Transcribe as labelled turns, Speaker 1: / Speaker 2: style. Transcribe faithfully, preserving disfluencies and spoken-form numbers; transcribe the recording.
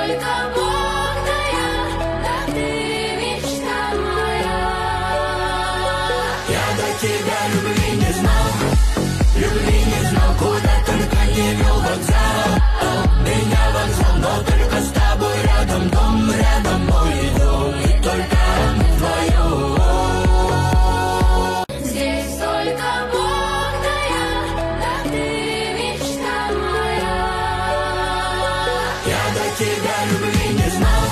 Speaker 1: только Бог да я, да ты мечта моя.
Speaker 2: Я до тебя любви не знал, любви не знал, куда только не вел вокзал. Меня вокзал, но только с тобой рядом, дом рядом, мой дом, и только вдвоем.
Speaker 1: Здесь только Бог да я, да ты мечта моя.
Speaker 2: Я до тебя любви не знал,